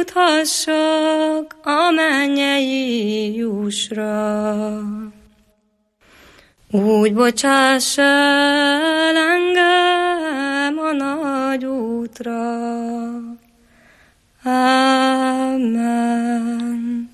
juthassak a mennyei jusra. Úgy bocsáss el engem a nagy útra. Amen.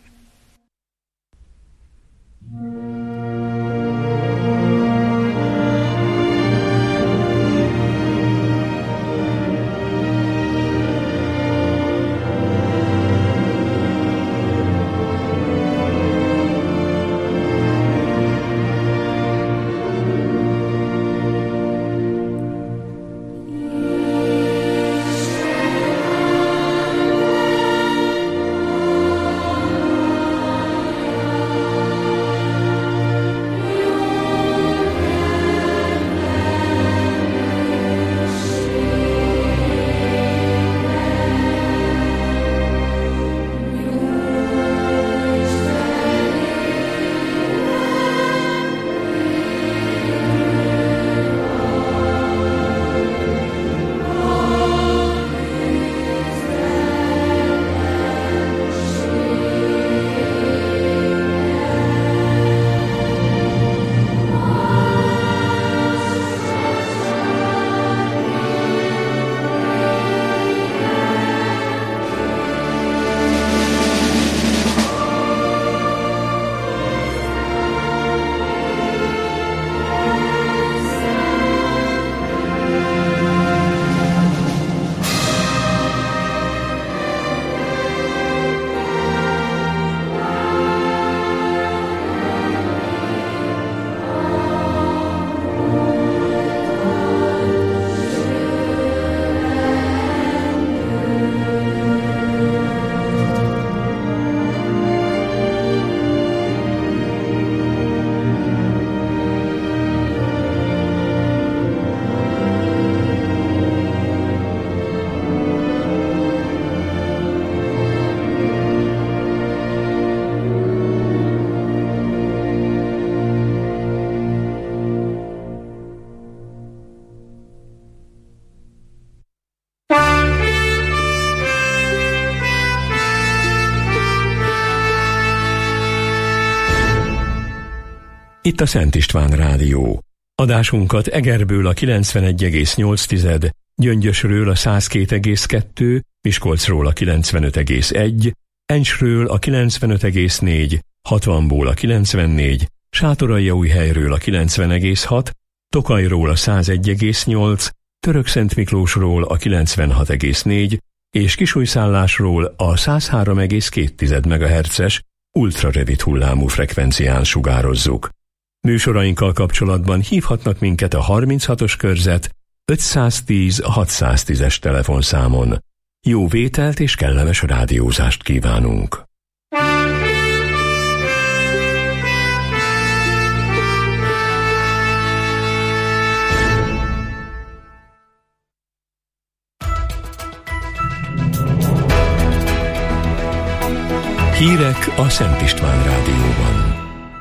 Itt a Szent István Rádió. Adásunkat Egerből a 91,8, Gyöngyösről a 102,2, Miskolcról a 95,1, Encsről a 95,4, Hatvanból a 94, Sátoraljaújhelyről a 90,6, Tokajról a 101,8, Törökszentmiklósról a 96,4 és Kisújszállásról a 103,2 MHz-es ultrarövid hullámú frekvencián sugározzuk. Műsorainkkal kapcsolatban hívhatnak minket a 36-os körzet 510 610-es telefonszámon. Jó vételt és kellemes rádiózást kívánunk! Hírek a Szent István Rádióban.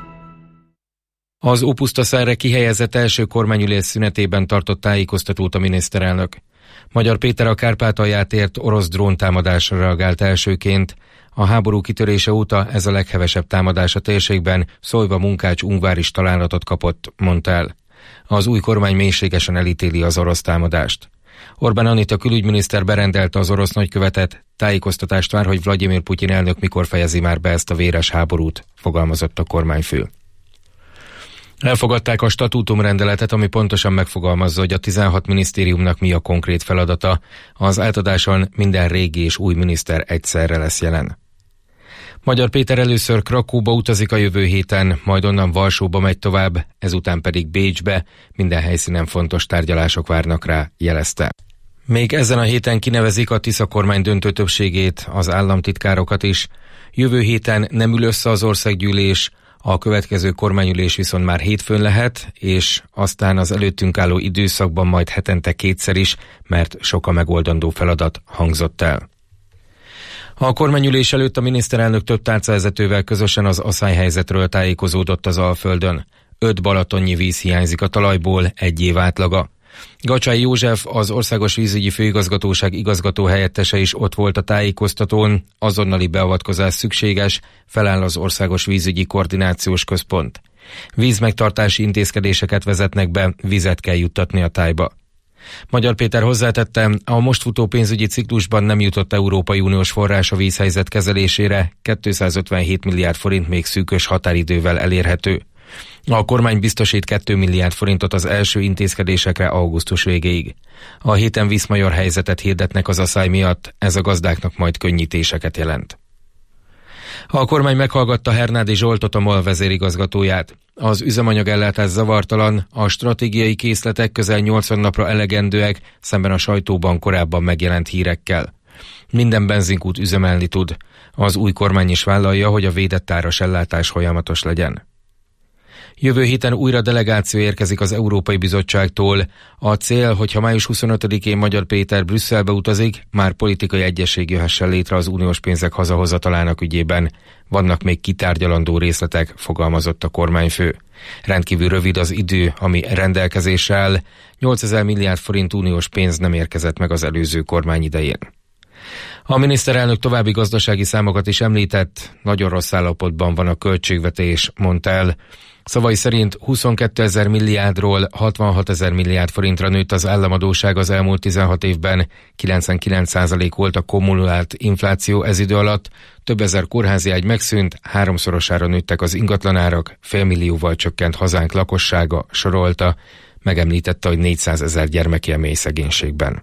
Az Ópusztaszerre kihelyezett első kormányülés szünetében tartott tájékoztatót a miniszterelnök. Magyar Péter a Kárpátalját ért orosz dróntámadásra reagált elsőként. A háború kitörése óta ez a leghevesebb támadás a térségben, Szojva Munkács-Ungvár is találatot kapott, mondta el. Az új kormány mélységesen elítéli az orosz támadást. Orbán Anita külügyminiszter berendelte az orosz nagykövetet, tájékoztatást vár, hogy Vladimir Putyin elnök mikor fejezi már be ezt a véres háborút, fogalmazott a kormányfő. Elfogadták a statútumrendeletet, ami pontosan megfogalmazza, hogy a 16 minisztériumnak mi a konkrét feladata. Az átadáson minden régi és új miniszter egyszerre lesz jelen. Magyar Péter először Krakóba utazik a jövő héten, majd onnan Varsóba megy tovább, ezután pedig Bécsbe. Minden helyszínen fontos tárgyalások várnak rá, jelezte. Még ezen a héten kinevezik a Tisza kormány döntő többségét, az államtitkárokat is. Jövő héten nem ül össze az országgyűlés, a következő kormányülés viszont már hétfőn lehet, és aztán az előttünk álló időszakban majd hetente kétszer is, mert sok a megoldandó feladat, hangzott el. A kormányülés előtt a miniszterelnök több tárcavezetővel közösen az asszályhelyzetről tájékozódott az Alföldön. 5 balatonnyi víz hiányzik a talajból, 1 év átlaga. Gacsai József, az Országos Vízügyi Főigazgatóság igazgató helyettese is ott volt a tájékoztatón, azonnali beavatkozás szükséges, feláll az Országos Vízügyi Koordinációs Központ. Vízmegtartási intézkedéseket vezetnek be, vizet kell juttatni a tájba. Magyar Péter hozzátette, a most futó pénzügyi ciklusban nem jutott Európai Uniós forrás a vízhelyzet kezelésére, 257 milliárd forint még szűkös határidővel elérhető. A kormány biztosít 2 milliárd forintot az első intézkedésekre augusztus végéig. A héten vízmajor helyzetet hirdetnek az asszály miatt, ez a gazdáknak majd könnyítéseket jelent. A kormány meghallgatta Hernádi Zsoltot, a MOL vezérigazgatóját. Az üzemanyagellátás zavartalan, a stratégiai készletek közel 80 napra elegendőek, szemben a sajtóban korábban megjelent hírekkel. Minden benzinkút üzemelni tud. Az új kormány is vállalja, hogy a védett áras ellátás folyamatos legyen. Jövő héten újra delegáció érkezik az Európai Bizottságtól. A cél, hogyha május 25-én Magyar Péter Brüsszelbe utazik, már politikai egyesség jöhessen létre az uniós pénzek hazahozatalának ügyében. Vannak még kitárgyalandó részletek, fogalmazott a kormányfő. Rendkívül rövid az idő, ami rendelkezésre áll. 8000 milliárd forint uniós pénz nem érkezett meg az előző kormány idején. A miniszterelnök további gazdasági számokat is említett, nagyon rossz állapotban van a költségvetés, mondta el. Szavai szerint 22 000 milliárdról 66 000 milliárd forintra nőtt az államadósság az elmúlt 16 évben, 99% volt a kumulált infláció ez idő alatt, több ezer kórházi ágy megszűnt, 3-szorosára nőttek az ingatlanárak, 500 000-val csökkent hazánk lakossága, sorolta, megemlítette, hogy 400 000 gyermek él mély szegénységben.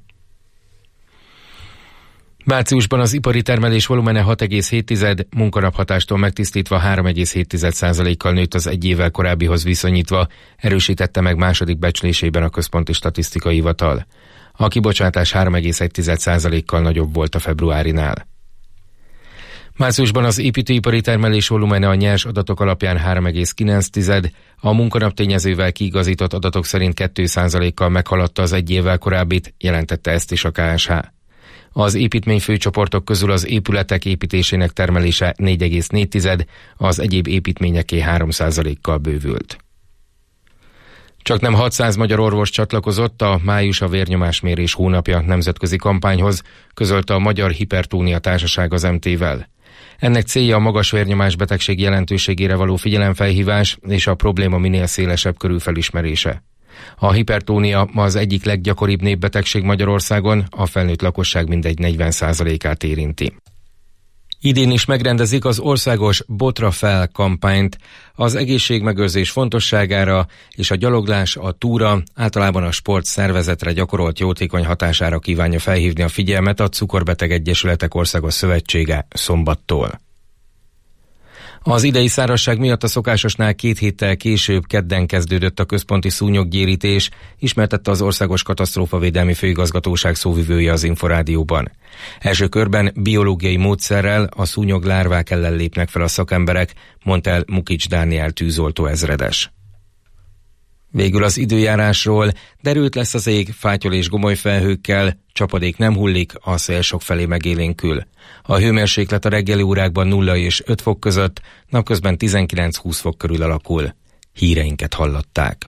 Márciusban az ipari termelés volumene 6,7, munkanaphatástól megtisztítva 3,7%-kal nőtt az egy évvel korábbihoz viszonyítva, erősítette meg második becslésében a Központi Statisztikai Hivatal. A kibocsátás 3,1%-kal nagyobb volt a februárinál. Márciusban az építőipari termelés volumene a nyers adatok alapján 3,9, a munkanaptényezővel kiigazított adatok szerint 2%-kal meghaladta az egy évvel korábbit, jelentette ezt is a KSH. Az építményfőcsoportok közül az épületek építésének termelése 4,4, az egyéb építményeké 3%-kal bővült. Csaknem 600 magyar orvos csatlakozott a május a vérnyomásmérés hónapja nemzetközi kampányhoz, közölte a Magyar Hipertónia Társaság az MT-vel. Ennek célja a magas vérnyomás betegség jelentőségére való figyelemfelhívás és a probléma minél szélesebb körű felismerése. A hipertónia ma az egyik leggyakoribb népbetegség Magyarországon, a felnőtt lakosság mindegy 40%-át érinti. Idén is megrendezik az országos Botra fel kampányt. Az egészségmegőrzés fontosságára és a gyaloglás, a túra, általában a sport szervezetre gyakorolt jótékony hatására kívánja felhívni a figyelmet a Cukorbeteg Egyesületek Országos Szövetsége szombattól. Az idei szárazság miatt a szokásosnál 2 héttel később, kedden kezdődött a központi szúnyoggyérítés, ismertette az Országos Katasztrófavédelmi Főigazgatóság szóvivője az Inforádióban. Első körben biológiai módszerrel a szúnyoglárvák ellen lépnek fel a szakemberek, mondta el Mukics Dániel tűzoltó ezredes. Végül az időjárásról: derült lesz az ég, fátyol és gomoly felhőkkel, csapadék nem hullik, a szél sokfelé megélénkül. A hőmérséklet a reggeli órákban 0 és 5 fok között, napközben 19-20 fok körül alakul. Híreinket hallották.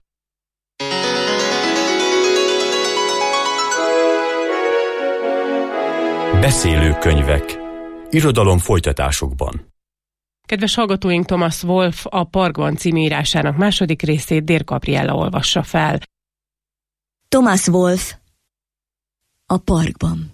Beszélőkönyvek. Irodalom folytatásokban. Kedves hallgatóink, Thomas Wolfe a Parkban című írásának második részét Dér Gabriella olvassa fel. Thomas Wolfe, a Parkban.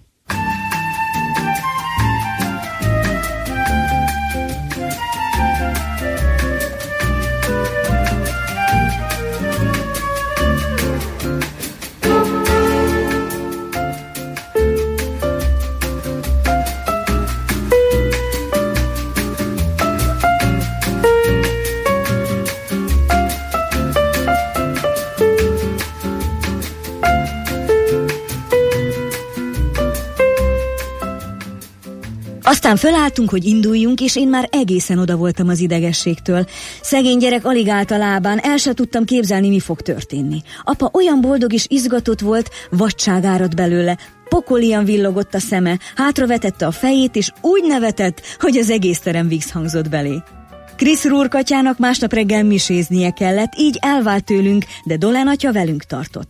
Aztán fölálltunk, hogy induljunk, és én már egészen oda voltam az idegességtől. Szegény gyerek alig állt a lábán, el se tudtam képzelni, mi fog történni. Apa olyan boldog és izgatott volt, vadság árad belőle, pokolian villogott a szeme, hátravetette a fejét, és úgy nevetett, hogy az egész terem visszhangzott belé. Chris rúrkatyának másnap reggel miséznie kellett, így elvált tőlünk, de Dolen atya velünk tartott.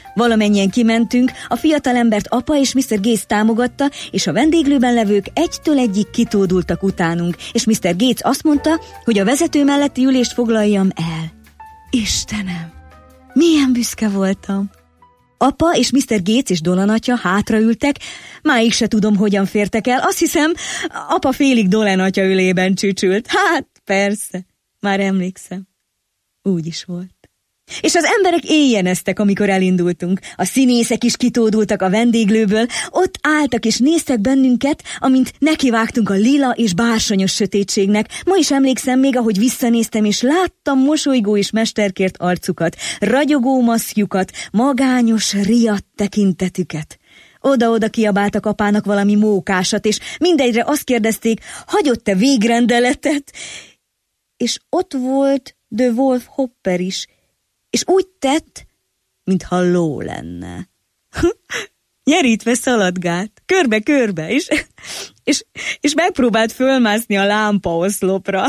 Valamennyien kimentünk, a fiatalembert apa és Mr. Gates támogatta, és a vendéglőben levők egytől egyig kitódultak utánunk, és Mr. Gates azt mondta, hogy a vezető melletti ülést foglaljam el. Istenem, milyen büszke voltam! Apa és Mr. Gates és Dolan atya hátraültek, máig se tudom, hogyan fértek el. Azt hiszem, apa félig Dolan atya ülében csücsült. Hát, persze, már emlékszem. Úgy is volt. És az emberek éjjeneztek, amikor elindultunk. A színészek is kitódultak a vendéglőből, ott álltak és néztek bennünket, amint nekivágtunk a lila és bársonyos sötétségnek. Ma is emlékszem még, ahogy visszanéztem, és láttam mosolygó és mesterkért arcukat, ragyogó maszkjukat, magányos, riadt tekintetüket. Oda-oda kiabáltak apának valami mókásat, és mindegyre azt kérdezték, hagyott-e végrendeletet? És ott volt The Wolf Hopper is, és úgy tett, mintha ló lenne. Nyerítve szaladgált, körbe-körbe, és megpróbált fölmászni a lámpaoszlopra.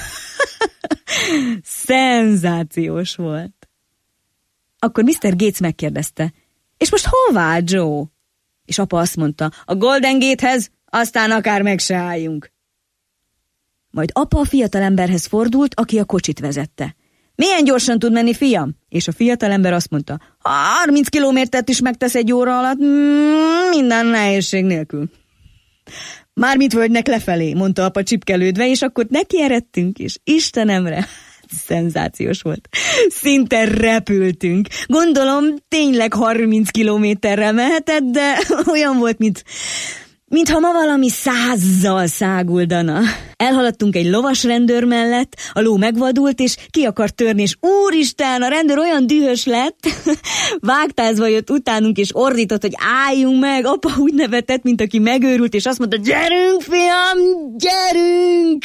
Szenzációs volt. Akkor Mr. Gates megkérdezte, és most hová, Joe? És apa azt mondta, a Golden Gate-hez, aztán akár meg se álljunk. Majd apa a fiatalemberhez fordult, aki a kocsit vezette. Milyen gyorsan tud menni, fiam? És a fiatalember azt mondta, 30 kilométert is megtesz egy óra alatt, minden nehézség nélkül. Mármint völgynek lefelé, mondta apa csipkelődve, és akkor nekieredtünk, és Istenemre, szenzációs volt. Szinte repültünk. Gondolom, tényleg 30 kilométerre mehetett, de olyan volt, mintha ma valami 100-zal száguldana. Elhaladtunk egy lovas rendőr mellett, a ló megvadult, és ki akart törni, és úristen, a rendőr olyan dühös lett, vágtázva jött utánunk, és ordított, hogy álljunk meg. Apa úgy nevetett, mint aki megőrült, és azt mondta, gyerünk, fiam, gyerünk!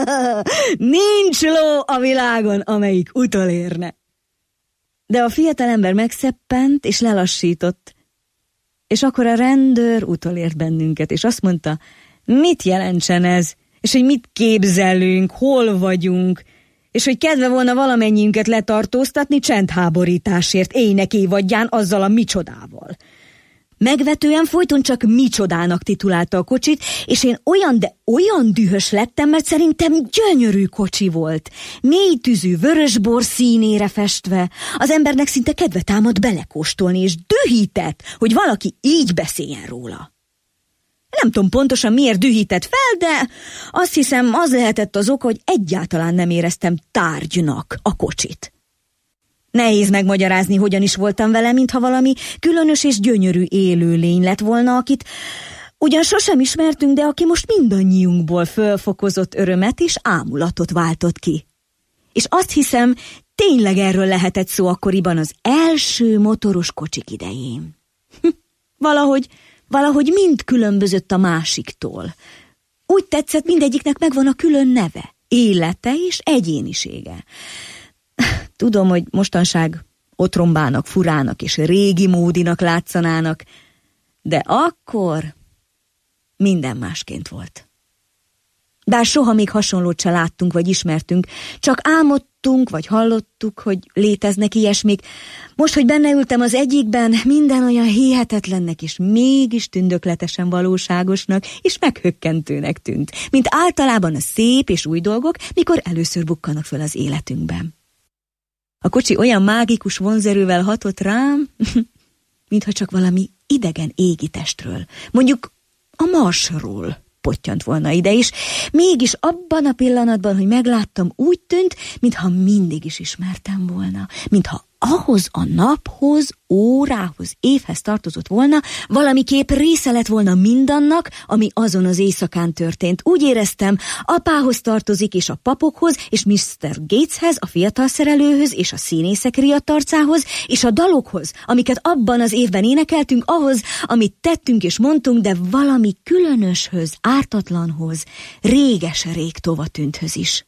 Nincs ló a világon, amelyik utolérne. De a fiatalember megszeppent, és lelassított, és akkor a rendőr utolért bennünket, és azt mondta, mit jelentsen ez, és hogy mit képzelünk, hol vagyunk, és hogy kedve volna valamennyiünket letartóztatni csendháborításért, éjnek évadján azzal a micsodával. Megvetően folyton csak micsodának titulálta a kocsit, és én olyan dühös lettem, mert szerintem gyönyörű kocsi volt. Mély tüzű vörösbor színére festve. Az embernek szinte kedve támad belekóstolni, és dühített, hogy valaki így beszéljen róla. Nem tudom pontosan miért dühített fel, de azt hiszem, az lehetett az oka, hogy egyáltalán nem éreztem tárgynak a kocsit. Nehéz megmagyarázni, hogyan is voltam vele, mintha valami különös és gyönyörű élőlény lett volna, akit ugyan sosem ismertünk, de aki most mindannyiunkból fölfokozott örömet és ámulatot váltott ki. És azt hiszem, tényleg erről lehetett szó akkoriban az első motoros kocsik idején. Valahogy mind különbözött a másiktól. Úgy tetszett, mindegyiknek megvan a külön neve, élete és egyénisége. Tudom, hogy mostanság otrombának, furának és régi módinak látszanának, de akkor minden másként volt. Bár soha még hasonlót se láttunk vagy ismertünk, csak álmodtunk vagy hallottuk, hogy léteznek ilyesmik. Most, hogy benne ültem az egyikben, minden olyan hihetetlennek és mégis tündökletesen valóságosnak és meghökkentőnek tűnt, mint általában a szép és új dolgok, mikor először bukkanak föl az életünkben. A kocsi olyan mágikus vonzerővel hatott rám, mintha csak valami idegen égi testről, mondjuk a Marsról pottyant volna ide is, mégis abban a pillanatban, hogy megláttam, úgy tűnt, mintha mindig is ismertem volna, mintha ahhoz a naphoz, órához, évhez tartozott volna, valamiképp része lett volna mindannak, ami azon az éjszakán történt. Úgy éreztem, apához tartozik, és a papokhoz, és Mr. Gateshez, a fiatal szerelőhöz, és a színészek riadt arcához, és a dalokhoz, amiket abban az évben énekeltünk, ahhoz, amit tettünk és mondtunk, de valami különöshöz, ártatlanhoz, réges-rég tovatűnthöz is.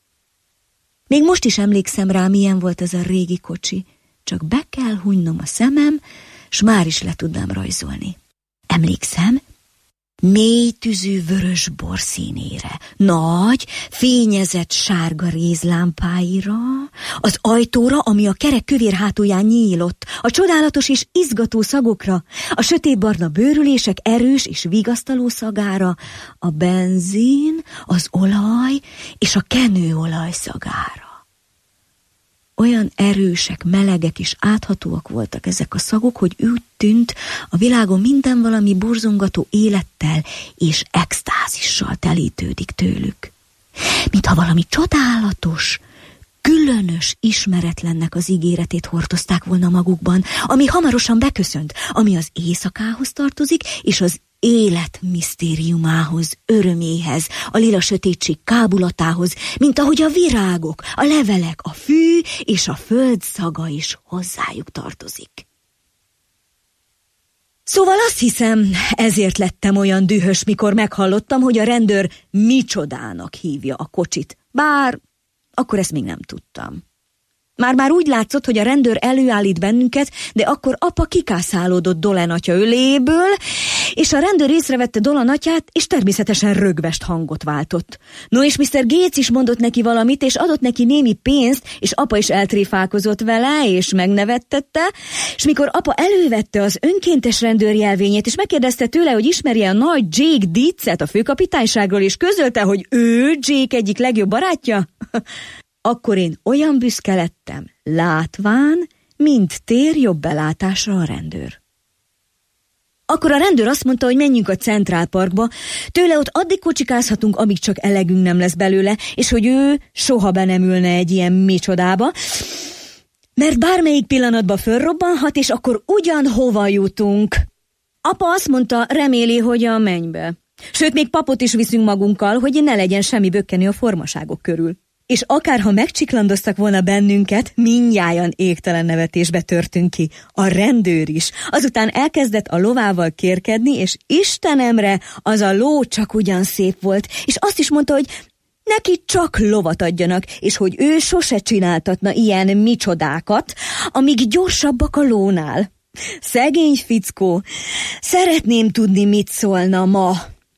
Még most is emlékszem rá, milyen volt ez a régi kocsi. Csak be kell hunynom a szemem, s már is le tudnám rajzolni. Emlékszem, mélytűzű vörös borszínére, nagy, fényezett sárga rézlámpáira, az ajtóra, ami a kerek kövér hátulján nyílott, a csodálatos és izgató szagokra, a sötétbarna bőrülések erős és vigasztaló szagára, a benzin, az olaj és a kenőolaj szagára. Olyan erősek, melegek és áthatóak voltak ezek a szagok, hogy úgy tűnt, a világon minden valami borzongató élettel és extázissal telítődik tőlük. Mintha valami csodálatos, különös ismeretlennek az ígéretét hordozták volna magukban, ami hamarosan beköszönt, ami az éjszakához tartozik, és az élet misztériumához, öröméhez, a lila sötétség kábulatához, mint ahogy a virágok, a levelek, a fű és a föld szaga is hozzájuk tartozik. Szóval azt hiszem, ezért lettem olyan dühös, mikor meghallottam, hogy a rendőr micsodának hívja a kocsit, bár akkor ezt még nem tudtam. Már úgy látszott, hogy a rendőr előállít bennünket, de akkor apa kikászálódott Dolan atya öléből, és a rendőr észrevette Dolan atyát, és természetesen rögvest hangot váltott. No, és Mr. Gates is mondott neki valamit, és adott neki némi pénzt, és apa is eltréfálkozott vele, és megnevettette, és mikor apa elővette az önkéntes rendőr jelvényét, és megkérdezte tőle, hogy ismerje a nagy Jake Dietz-et a főkapitányságról, és közölte, hogy ő Jake egyik legjobb barátja, akkor én olyan büszke lettem, látván, mint tér jobb belátásra a rendőr. Akkor a rendőr azt mondta, hogy menjünk a Central Parkba, tőle ott addig kocsikázhatunk, amíg csak elegünk nem lesz belőle, és hogy ő soha be nem ülne egy ilyen micsodába, mert bármelyik pillanatban fölrobbanhat, és akkor ugyanhova jutunk. Apa azt mondta, reméli, hogy a mennybe. Sőt, még papot is viszünk magunkkal, hogy ne legyen semmi bökkenő a formaságok körül. És akárha megcsiklandoztak volna bennünket, mindnyájan égtelen nevetésbe törtünk ki. A rendőr is. Azután elkezdett a lovával kérkedni, és Istenemre, az a ló csak ugyan szép volt, és azt is mondta, hogy neki csak lovat adjanak, és hogy ő sose csináltatna ilyen micsodákat, amíg gyorsabbak a lónál. Szegény fickó, szeretném tudni, mit szólna ma.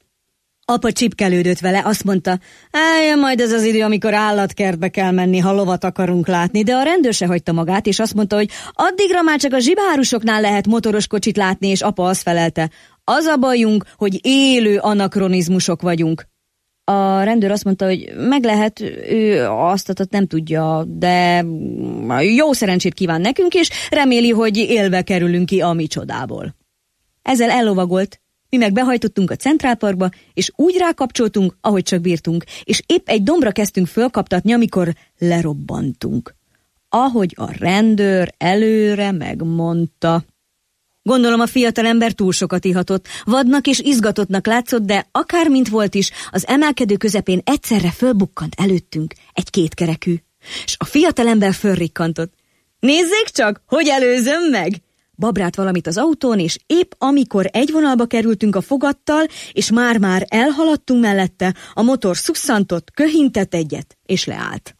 Apa csipkelődött vele, azt mondta, eljön majd ez az idő, amikor állatkertbe kell menni, ha lovat akarunk látni, de a rendőr se hagyta magát, és azt mondta, hogy addigra már csak a zsibárusoknál lehet motoros kocsit látni, és apa azt felelte, az a bajunk, hogy élő anakronizmusok vagyunk. A rendőr azt mondta, hogy meg lehet, ő azt nem tudja, de jó szerencsét kíván nekünk, és reméli, hogy élve kerülünk ki a micsodából. Ezzel ellovagolt. Mi meg behajtottunk a Central Parkba, és úgy rákapcsoltunk, ahogy csak bírtunk, és épp egy dombra kezdtünk fölkaptatni, amikor lerobbantunk. Ahogy a rendőr előre megmondta. Gondolom a fiatalember túl sokat ihatott, vadnak és izgatottnak látszott, de akármint volt is, az emelkedő közepén egyszerre fölbukkant előttünk egy kétkerekű, és a fiatalember fölrikkantott. Nézzék csak, hogy előzöm meg! Babrált valamit az autón, és épp amikor egy vonalba kerültünk a fogattal, és már-már elhaladtunk mellette, a motor szusszantott, köhintett egyet, és leállt.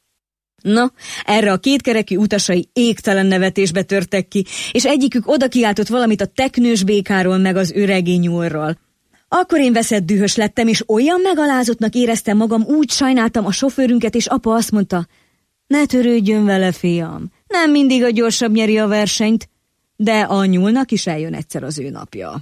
Na, erre a kétkerekű utasai égtelen nevetésbe törtek ki, és egyikük oda kiáltott valamit a teknős békáról meg az öregi nyúlról. Akkor én veszett dühös lettem, és olyan megalázottnak éreztem magam, úgy sajnáltam a sofőrünket, és apa azt mondta, ne törődjön vele, fiam, nem mindig a gyorsabb nyeri a versenyt, de a nyúlnak is eljön egyszer az ő napja.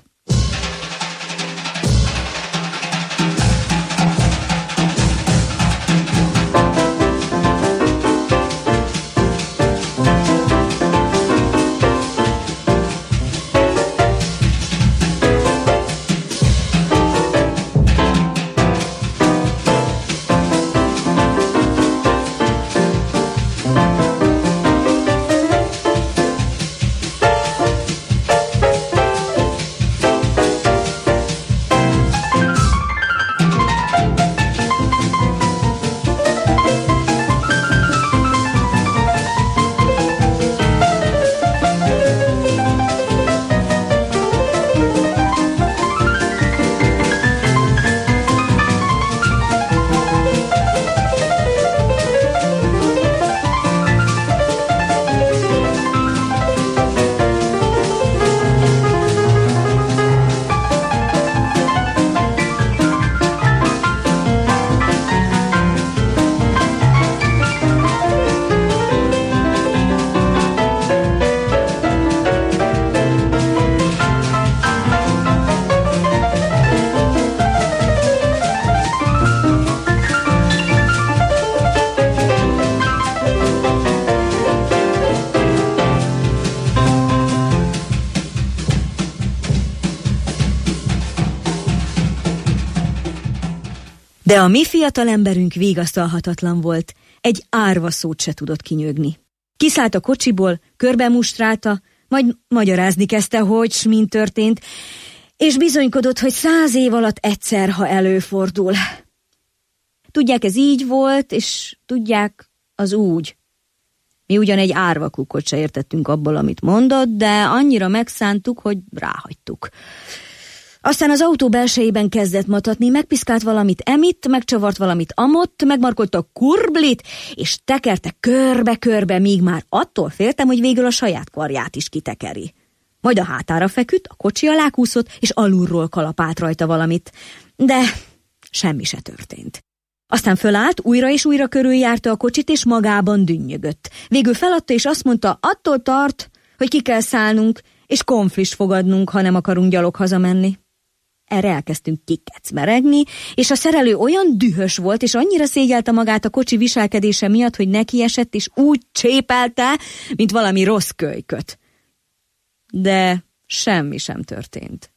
De a mi fiatalemberünk vigasztalhatatlan volt, egy árva szót se tudott kinyögni. Kiszállt a kocsiból, körbemustrálta, majd magyarázni kezdte, hogy s min történt, és bizonykodott, hogy 100 év alatt egyszer, ha előfordul. Tudják, ez így volt, és tudják, az úgy. Mi ugyan egy árva kukkot se értettünk abból, amit mondott, de annyira megszántuk, hogy ráhagytuk. Aztán az autó belsejében kezdett matatni, megpiszkált valamit emitt, megcsavart valamit amott, megmarkolta a kurblit, és tekerte körbe-körbe, míg már attól féltem, hogy végül a saját karját is kitekeri. Majd a hátára feküdt, a kocsi alá kúszott, és alulról kalapált rajta valamit. De semmi se történt. Aztán fölállt, újra és újra körüljárta a kocsit, és magában dünnyögött. Végül feladta, és azt mondta, attól tart, hogy ki kell szállnunk, és konflis fogadnunk, ha nem akarunk gyalog hazamenni. Erre elkezdtünk kikecmeregni, és a szerelő olyan dühös volt, és annyira szégyelte magát a kocsi viselkedése miatt, hogy nekiesett, és úgy csépelte, mint valami rossz kölyköt. De semmi sem történt.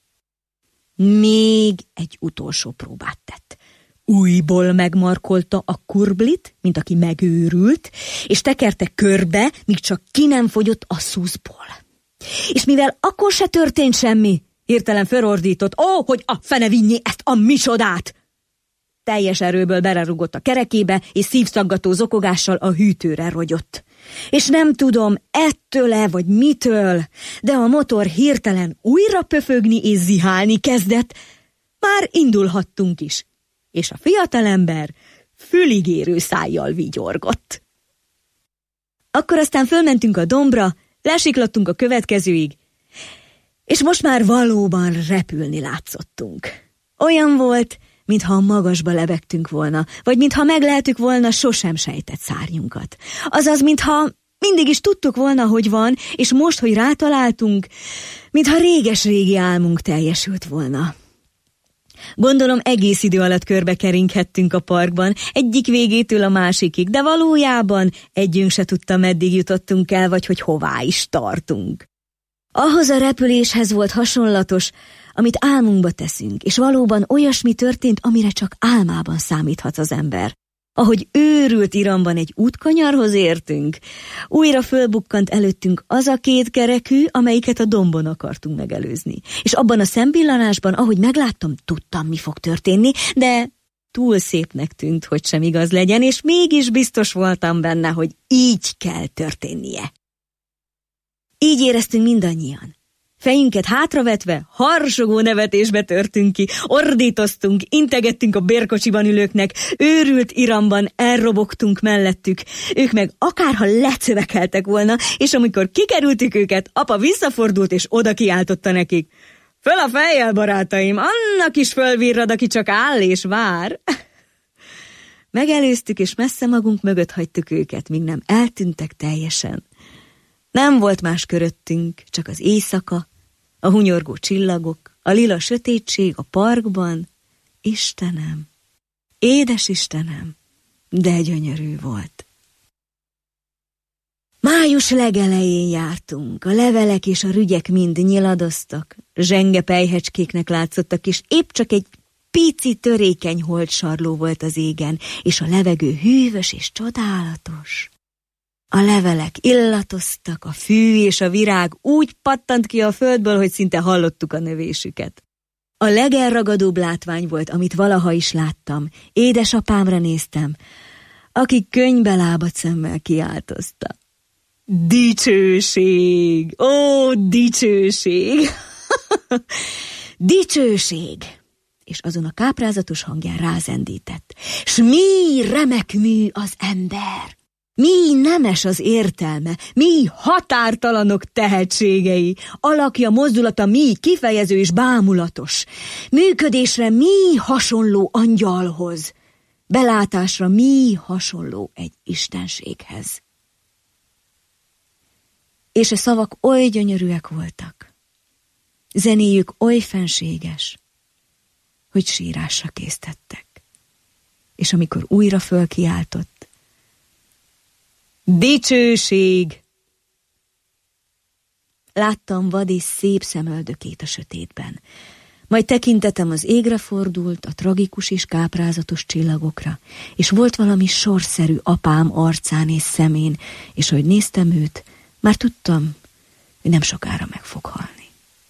Még egy utolsó próbát tett. Újból megmarkolta a kurblit, mint aki megőrült, és tekerte körbe, míg csak ki nem fogyott a szuszból. És mivel akkor se történt semmi, hirtelen felordított, hogy a fene vinni ezt a misodát! Teljes erőből belerugott a kerekébe, és szívszaggató zokogással a hűtőre rogyott. És nem tudom, ettől-e vagy mitől, de a motor hirtelen újra pöfögni és zihálni kezdett. Már indulhattunk is, és a fiatalember füligérő szájjal vigyorgott. Akkor aztán fölmentünk a dombra, lesiklottunk a következőig, és most már valóban repülni látszottunk. Olyan volt, mintha a magasba lebegtünk volna, vagy mintha megleltük volna sosem sejtett szárnyunkat. Azaz, mintha mindig is tudtuk volna, hogy van, és most, hogy rátaláltunk, mintha réges-régi álmunk teljesült volna. Gondolom egész idő alatt körbe keringhettünk a parkban, egyik végétől a másikig, de valójában együnk se tudta, meddig jutottunk el, vagy hogy hová is tartunk. Ahhoz a repüléshez volt hasonlatos, amit álmunkba teszünk, és valóban olyasmi történt, amire csak álmában számíthat az ember. Ahogy őrült iramban egy útkanyarhoz értünk, újra fölbukkant előttünk az a 2 kerekű, amelyiket a dombon akartunk megelőzni. És abban a szempillanásban, ahogy megláttam, tudtam, mi fog történni, de túl szépnek tűnt, hogy sem igaz legyen, és mégis biztos voltam benne, hogy így kell történnie. Így éreztünk mindannyian. Fejünket hátravetve, harsogó nevetésbe törtünk ki, ordítoztunk, integettünk a bérkocsiban ülőknek, őrült iramban elrobogtunk mellettük, ők meg akárha lecövekeltek volna, és amikor kikerültük őket, apa visszafordult és oda kiáltotta nekik. Föl a fejjel, barátaim, annak is fölvirrad, aki csak áll és vár. Megelőztük, és messze magunk mögött hagytuk őket, míg nem eltűntek teljesen. Nem volt más köröttünk, csak az éjszaka, a hunyorgó csillagok, a lila sötétség a parkban. Istenem, édes Istenem, de gyönyörű volt. Május legelején jártunk, a levelek és a rügyek mind nyiladoztak, zsenge pelyhecskéknek látszottak, és épp csak egy pici törékeny holdsarló volt az égen, és a levegő hűvös és csodálatos. A levelek illatoztak, a fű és a virág úgy pattant ki a földből, hogy szinte hallottuk a növésüket. A legelragadóbb látvány volt, amit valaha is láttam. Édesapámra néztem, aki könnybe lábadt szemmel kiáltozta. Dicsőség! Ó, dicsőség! Dicsőség! És azon a káprázatos hangján rázendített. S mi remek mű az ember! Mi nemes az értelme, mi határtalanok tehetségei, alakja, mozdulata mi kifejező és bámulatos, működésre mi hasonló angyalhoz, belátásra mi hasonló egy istenséghez. És a szavak oly gyönyörűek voltak, zenéjük oly fenséges, hogy sírásra késztettek. És amikor újra fölkiáltott, dicsőség! Láttam vad és szép szemöldökét a sötétben. Majd tekintetem az égre fordult, a tragikus és káprázatos csillagokra, és volt valami sorszerű apám arcán és szemén, és ahogy néztem őt, már tudtam, hogy nem sokára meg fog halni.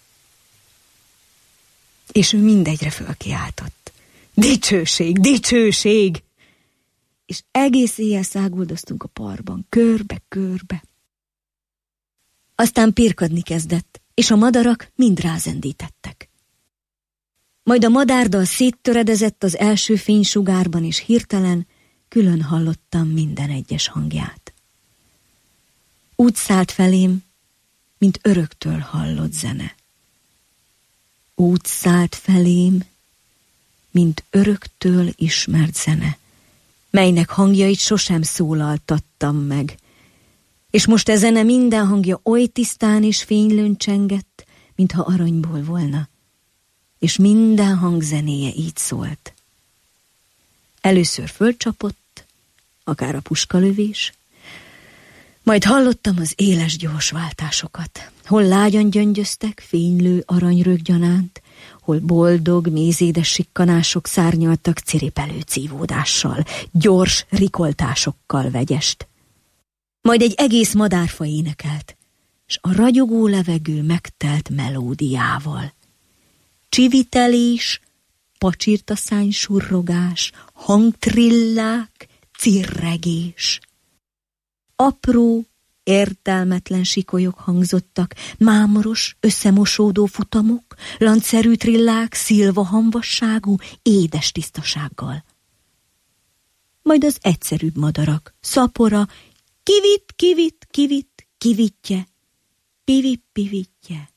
És ő mindegyre fölkiáltott. Dicsőség, dicsőség! És egész éjjel száguldoztunk a parkban, körbe-körbe. Aztán pirkadni kezdett, és a madarak mind rázendítettek. Majd a madárdal széttöredezett az első fénysugárban, és hirtelen külön hallottam minden egyes hangját. Úgy szállt felém, mint öröktől hallott zene. Úgy szállt felém, mint öröktől ismert zene, melynek hangjait sosem szólaltattam meg, és most e zene minden hangja oly tisztán és fénylőn csengett, mintha aranyból volna, és minden hang zenéje így szólt. Először fölcsapott, akár a puskalövés, majd hallottam az éles gyors váltásokat, hol lágyan gyöngyöztek, fénylő aranyröggyanánt, hol boldog, mézédes sikkanások szárnyaltak ciripelő cívódással, gyors rikoltásokkal vegyest. Majd egy egész madárfaj énekelt, s a ragyogó levegő megtelt melódiával. Csivitelés, pacsirtaszány surrogás, hangtrillák, cirregés. Apró, értelmetlen sikolyok hangzottak, mámoros, összemosódó futamok, lancszerű trillák, szilva hamvasságú, édes tisztasággal. Majd az egyszerűbb madarak, szapora, kivit, kivit, kivit, kivitje, pivit, pivitje.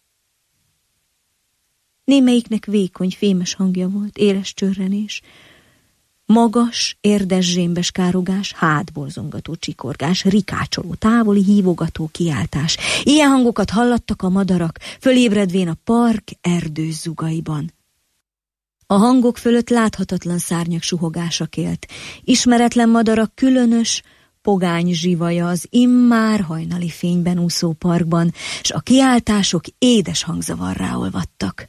Némelyiknek vékony, fémes hangja volt, éles csörrenés, magas, érdes zsémbes károgás, hátborzongató csikorgás, rikácsoló, távoli hívogató kiáltás. Ilyen hangokat hallattak a madarak, fölébredvén a park erdős zugaiban. A hangok fölött láthatatlan szárnyak suhogása kélt. Ismeretlen madarak különös, pogány zsivaja az immár hajnali fényben úszó parkban, s a kiáltások édes hangzavarrá olvadtak.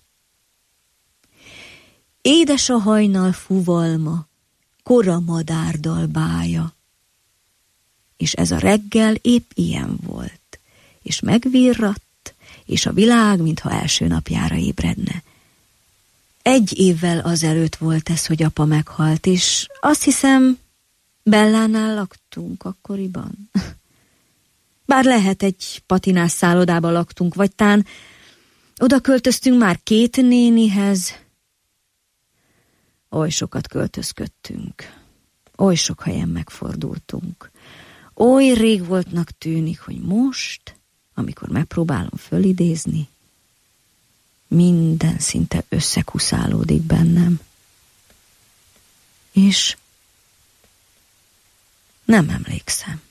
Édes a hajnal fuvalma, kora madárdal bája. És ez a reggel épp ilyen volt, és megvirradt, és a világ, mintha első napjára ébredne. 1 évvel azelőtt volt ez, hogy apa meghalt, és azt hiszem, Bellánál laktunk akkoriban. Bár lehet, egy patinás szállodában laktunk, vagy tán oda költöztünk már 2 nénihez. Oly sokat költözködtünk, oly sok helyen megfordultunk. Oly rég voltnak tűnik, hogy most, amikor megpróbálom fölidézni, minden szinte összekuszálódik bennem. És nem emlékszem.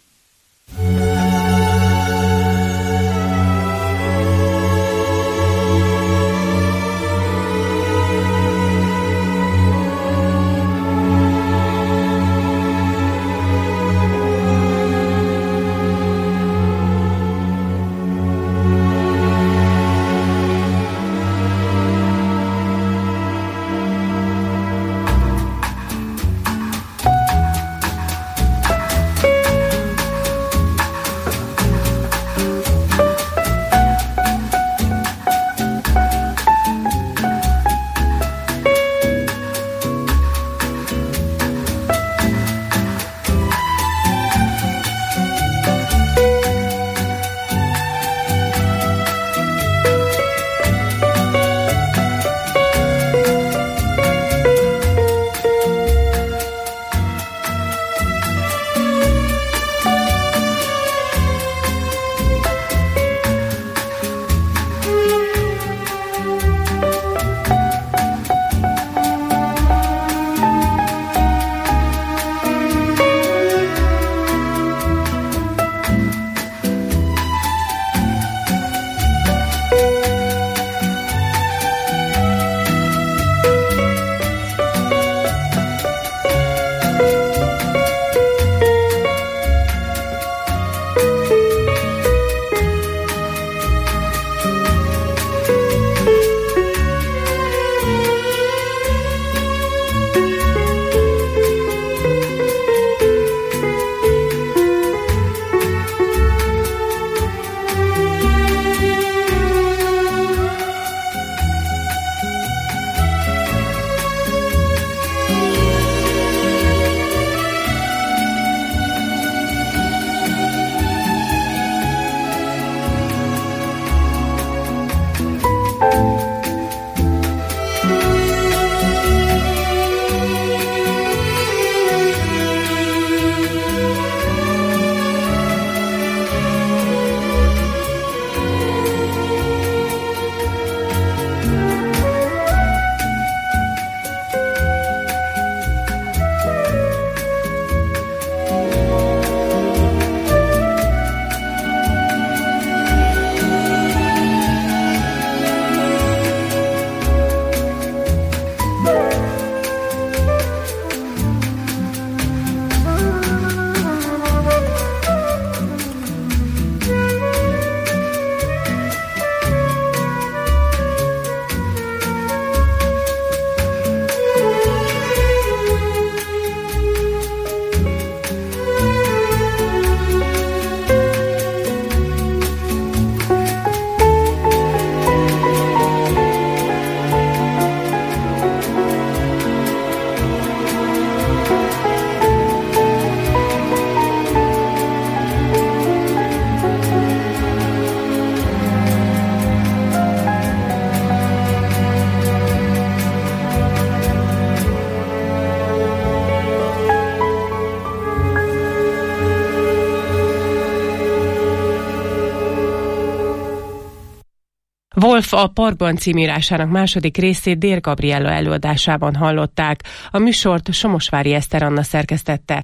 Wolf a Parkban címírásának második részét Dér Gabriella előadásában hallották. A műsort Somosvári Eszter Anna szerkesztette.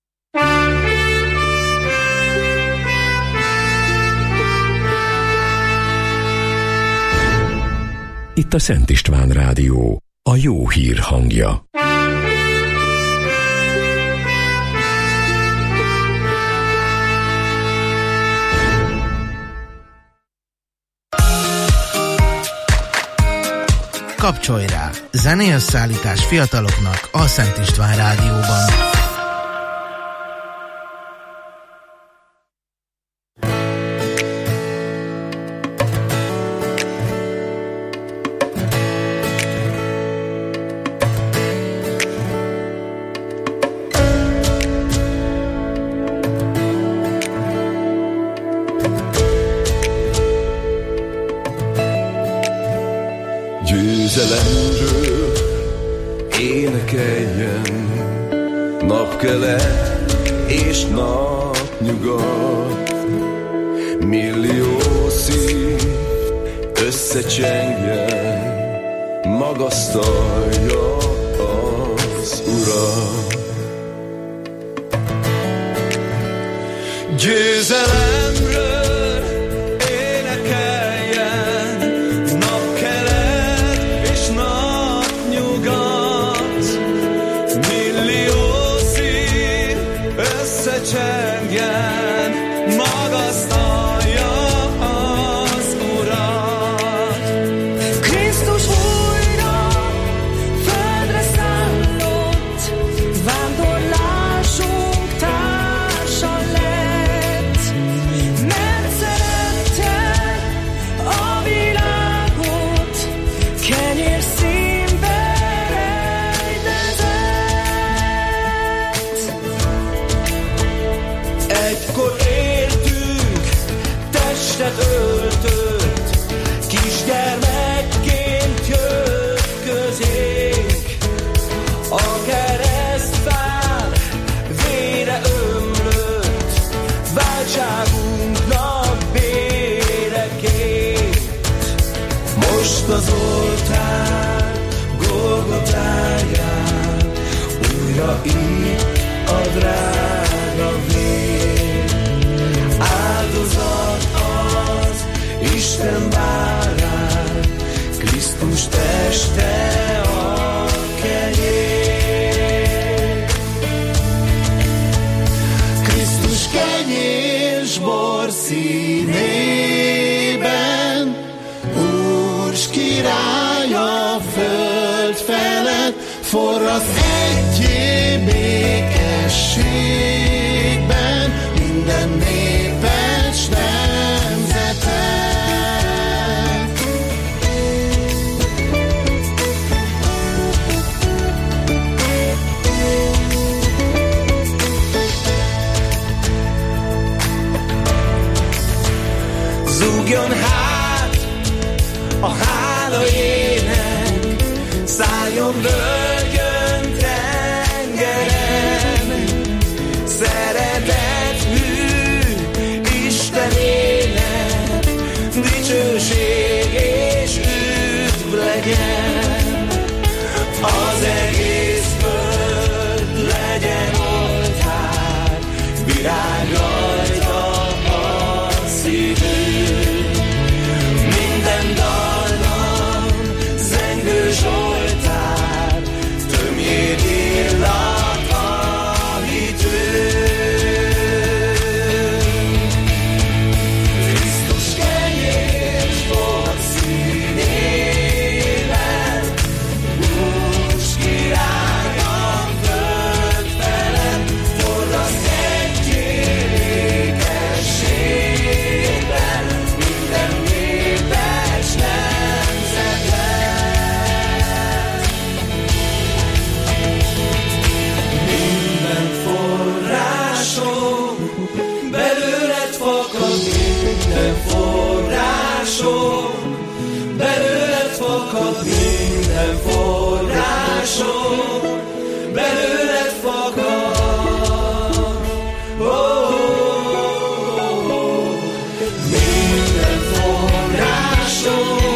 Itt a Szent István Rádió, a jó hír hangja. Kapcsolj rá! Zenéösszállítás fiataloknak a Szent István Rádióban. Győzelemről énekeljen napkelet és napnyugat, millió szív összecsengjen, magasztalja az Urat. Győzelemről csengjen, magasztalja az Urat. Krisztus újra földre szállott, vándorlásunk társa lett, mert szerette a világot, kenyér színbe rejtezett. Egykor értünk, testet öltött, kisgyermekként jött közénk. A keresztfán vére ömlött, váltságunknak béreként. Most az oltár Golgotáján újra itt a drága vér. Áldozat az Isten bárány, Krisztus teste a kenyér. Krisztus kenyér s bor színében, Úr s király a föld felett, forraszt egyé békességben minden népet s nemzetet. Zúgjon hát a hála ének, szálljon völgyön tengeren, szeretet hű Istenének, dicsőség és üdv legyen. Az egész föld legyen oltár, virág rajta a szívünk. Minden dallam zengő zsoltár, tömjék illat a hitünk. Krisztus kenyér s bor színében, Úr s király a föld felett, forraszt egyé békességben minden népet s nemzetet. Minden forrásom belőled fakad, minden forrásom belőled fakad, minden forrásom belőled fakad. Minden forrásom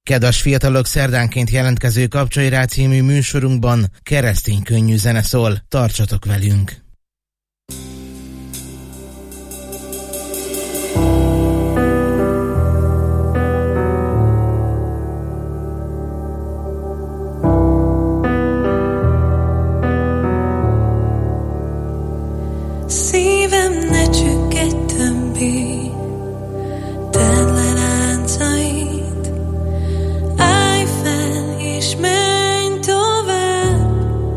Kedves fiatalok, szerdánként jelentkező Kapcsolj rá című műsorunkban keresztény könnyű zene szól. Tartsatok velünk! Szívem ne csüggedj többé, tedd le láncait, állj fel és menj tovább.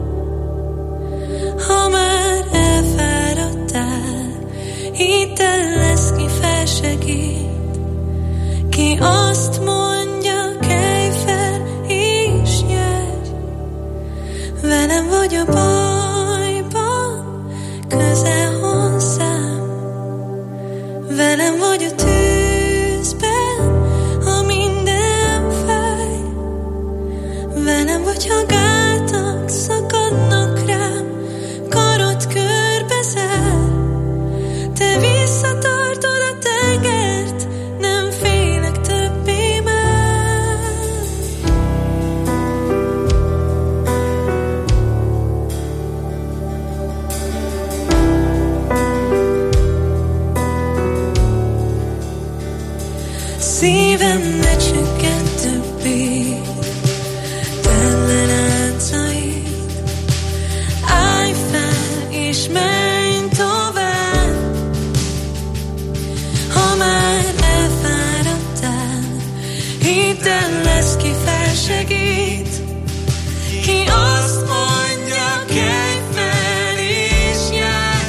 Ha már elfáradtál, hidd el, lesz ki felsegít, ki azt mondja, kelj fel és jöjj. Velem vagy a bajban, közel hozzám, velem vagy a tűzben, ha minden fáj, velem vagy, ha gátak szakadnak rám, karod körbe zár, te visszatartod a tengert, nem félek többé már. Szívem ne csüggedj többé, tedd le láncait, állj fel és menj tovább. Ha már elfáradtál, hidd el, lesz ki felsegít, ki azt mondja, kelj fel és járj,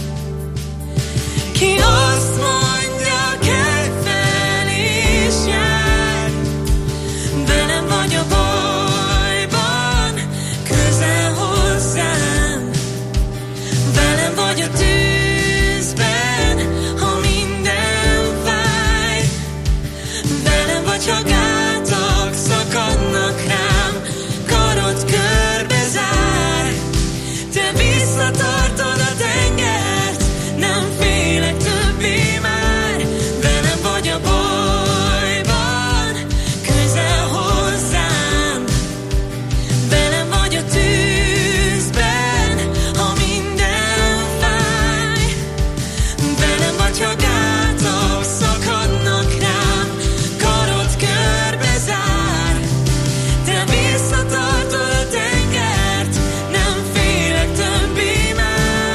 ki azt mondja, kelj fel és járj. Velem vagy a bajban, közel hozzám, velem vagy a tűzben, ha minden fáj, velem vagy, ha gátak szakadnak rám, karod körbe zár, te visszatartod a tengert, nem félek többé már. Velem vagy a bajban, közel hozzám, velem vagy a tűzben, ha minden fáj, velem vagy, ha gátak szakadnak rám, karod körbe zár, te visszatartod a tengert, nem félek többé már.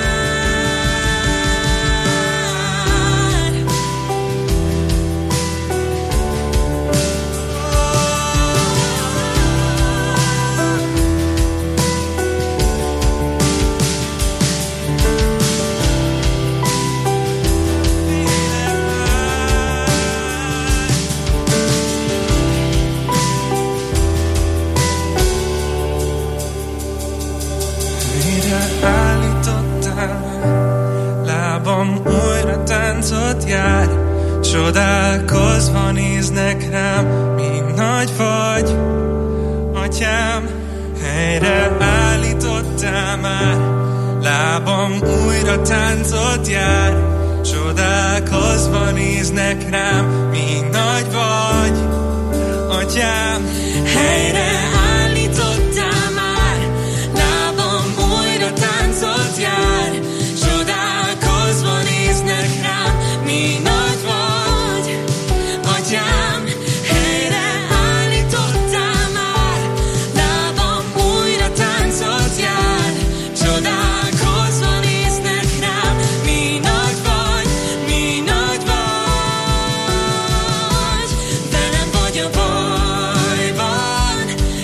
Mire állítottál, lábam újra táncot jár, csodálkozva néznek rám, mi nagy vagy, atyám. Helyre állítottál már, lábam újra táncot jár, csodálkozva néznek rám, mi nagy vagy, atyám. Helyre állítottál már, lábam újra táncot jár, csodálkozva néznek rám, mi nagy vagy, atyám. Helyre állítottál már, lábam újra táncot jár, csodálkozva néznek rám, mi nagy vagy, mi nagy vagy. Velem vagy a bajban,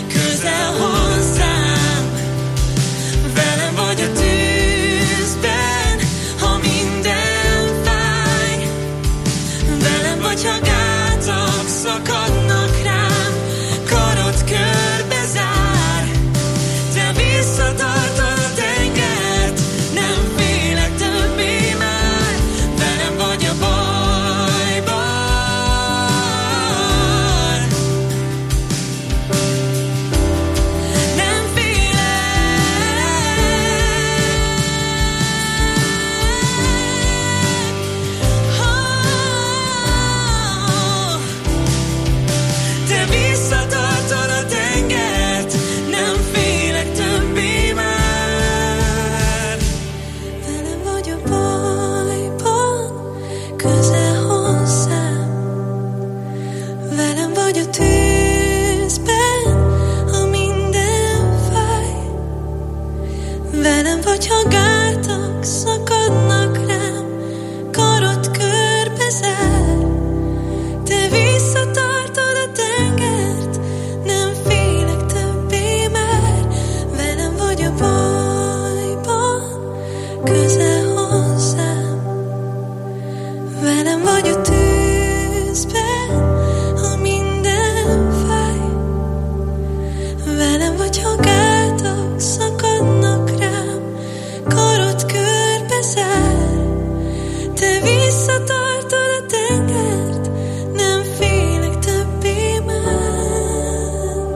hogyha gátak szakadnak rám, karod körbe zár. Te visszatartod a tengert, nem félek többé már. Velem vagy a bajban, közel hozzám. Velem vagy a tűzben, ha minden fáj. Velem vagy, ha gátak szakadnak rám, karod körbe zár. Te visszatartod a tengert, nem félek többé már.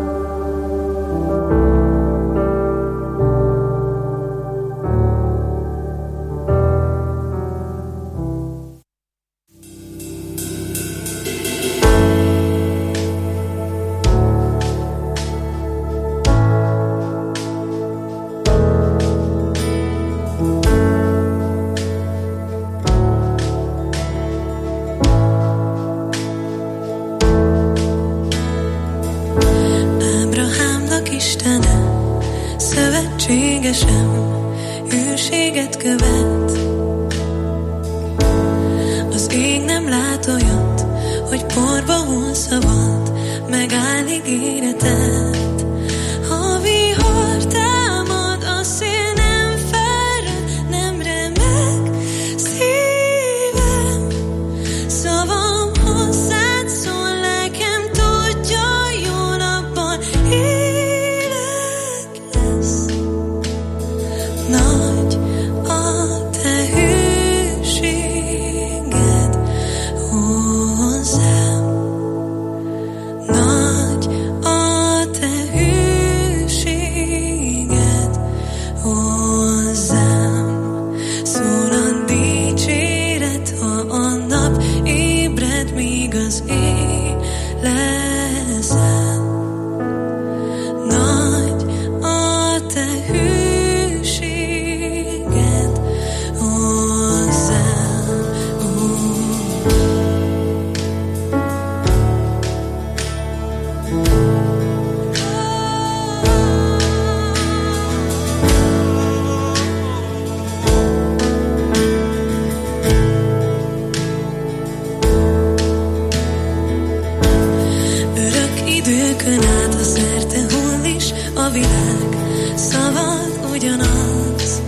Ábrahámnak Istene, szövetségesem, hűséget követ. Az ég nem lát olyat, hogy porba hull szavad, megáll ígéretet. Ha vihar támad, a szél nem fárad, nem remeg szívem. Szavam hozzád szól, lelkem tudja, jó napban élet lesz. Nagy a te hűséged hozzám. Nagy a te hűséged hozzám. Szól a dicséret, ha a nap ébred, míg az éj leszel. Nagy a te hűséged hozzám. Örök időkön át a szerte hull is a világ, szavad ugyanaz.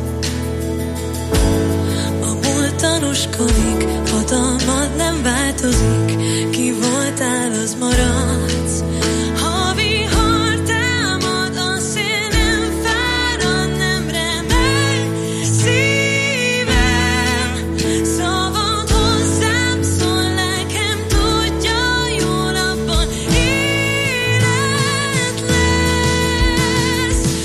A múlt tanúskodik, hatalmad nem változik, ki voltál, az maradsz. Ha vihar támad, a szél nem fárad, nem remeg szívem. Szavad hozzám szól, lelkem tudja, jó napban élet lesz.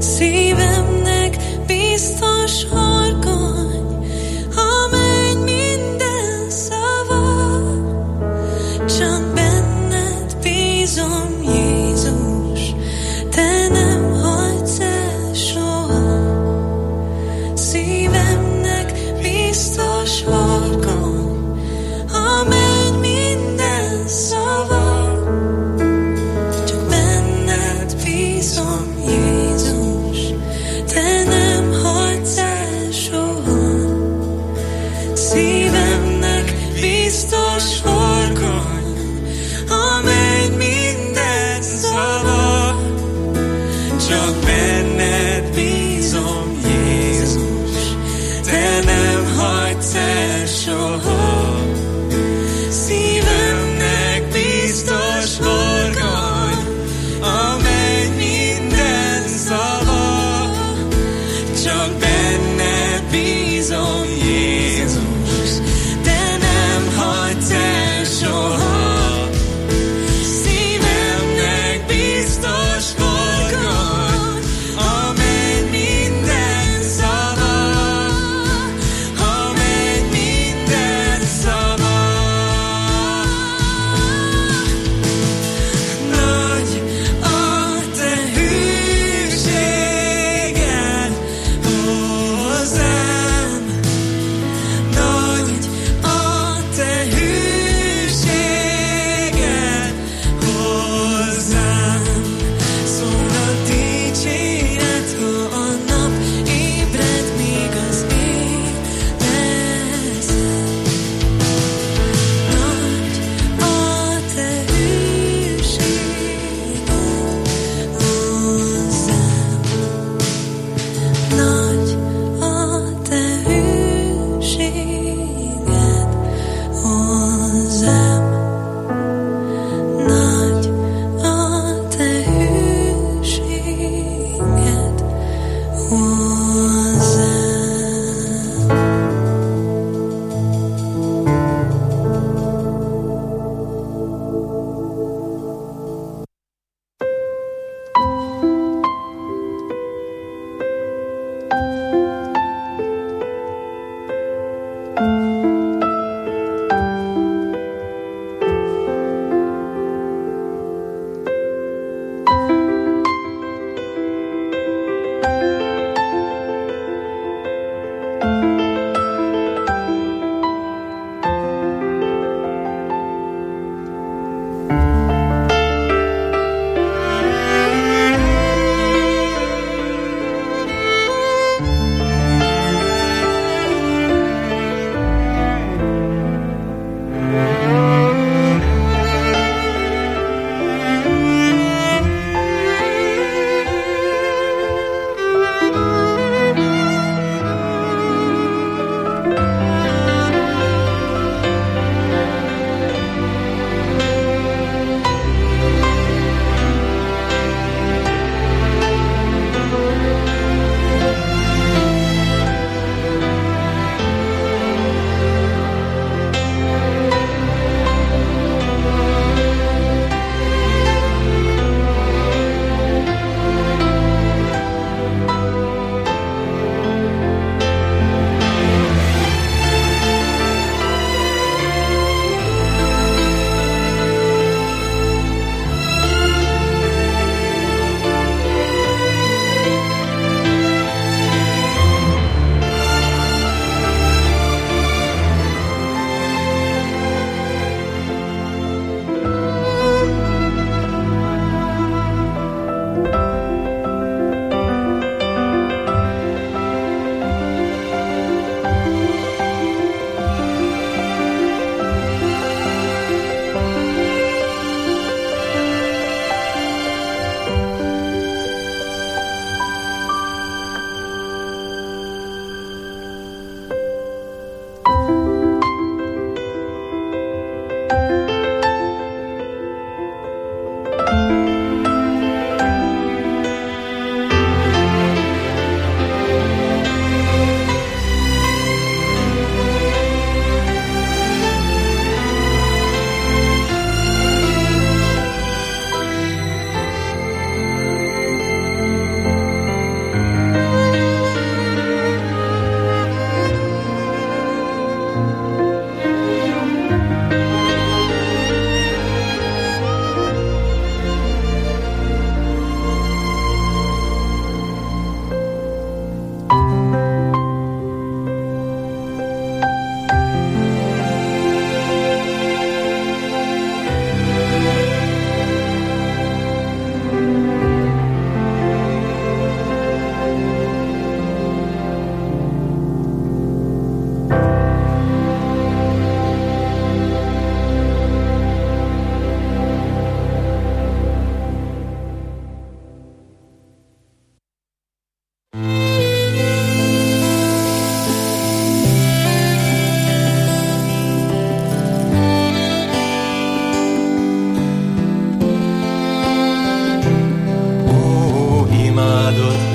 Szívemnek biztos horgony, a menny minden szava, csak benned bízom, Jézus, te nem hagysz el soha. Szívemnek biztos horgony, a menny minden szava, csak benned bízom, Jézus, te nem hagysz el soha. Szívemnek biztos horgony, a menny minden szava, csak benned bízom, Jézus, te nem hagysz el soha. Szívemnek biztos horgony, a menny minden szava, csak benned bízom, Jézus, te nem hagysz el soha. Szívemnek biztos horgony, a menny minden szava, a menny minden szava. Nagy a te hűséged hozzám, nagy a te hűséged hozzám. Szól a dicséret, ha a nap ébred, míg az ég leszem. Nagy a te hűséged hozzám, nagy a te hűséged hozzám, nagy a te hűséged hozzám.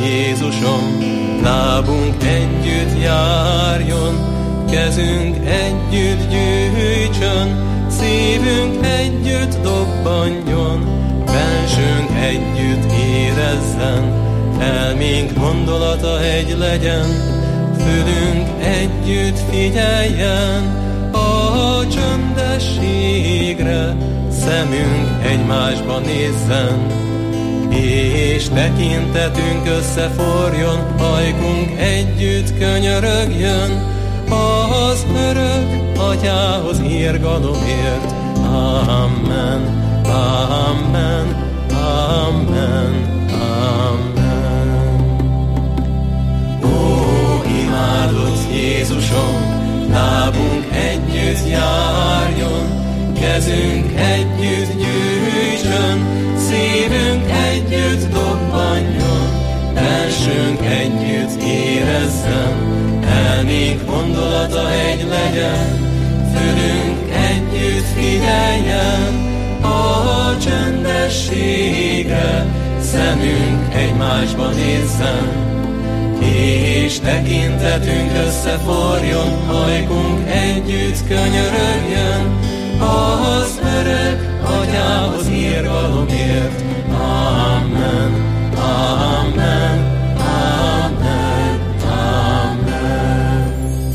Jézusom, lábunk együtt járjon, kezünk együtt gyűjtsön, szívünk együtt dobbanjon, bensőnk együtt érezzen, elménk gondolata egy legyen, fülünk együtt figyeljen a csöndességre, szemünk egymásba nézzen, és tekintetünk összeforjon, ajkunk együtt könyörögjön, az örök Atyához irgalomért. Amen, amen, amen, amen. Ó, imádott Jézusom, lábunk együtt járjon, kezünk együtt gyűjtsön, szívünk együtt dobbanjon, bensőnk együtt érezzen, elménk gondolata egy legyen, fülünk együtt figyeljen a csöndességre, szemünk egymásba nézzen, és tekintetünk összeforjon, ajkunk együtt könyörögjön, az örök Atyához irgalomért. Amen, amen, amen, amen.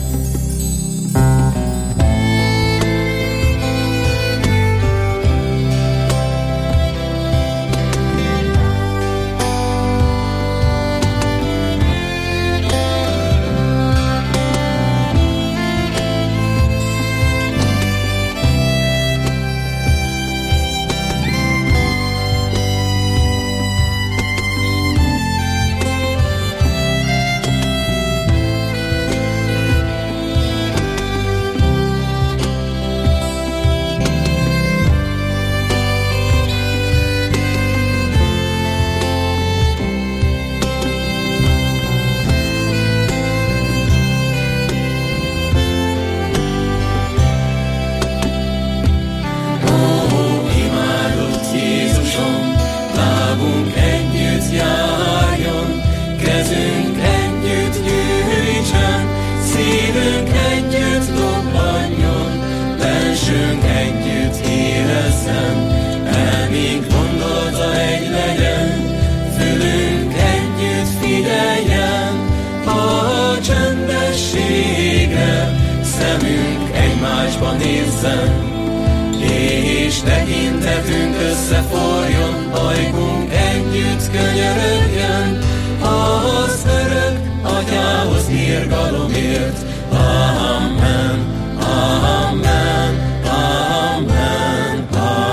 És tekintetünk összeforjon, ajkunk együtt könyörögjön, az örök Atyához irgalomért. Amen, amen, amen,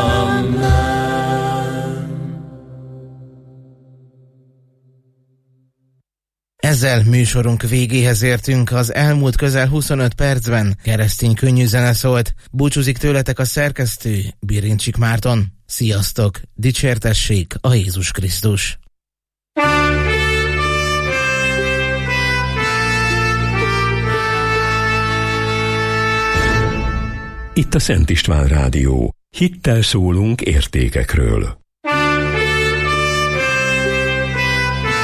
amen. Ezzel műsorunk végéhez értünk. Az elmúlt közel 25 percben keresztény könnyű zene szólt. Búcsúzik tőletek a szerkesztő, Birincsik Márton. Sziasztok! Dicsértessék a Jézus Krisztus! Itt a Szent István Rádió. Hittel szólunk értékekről.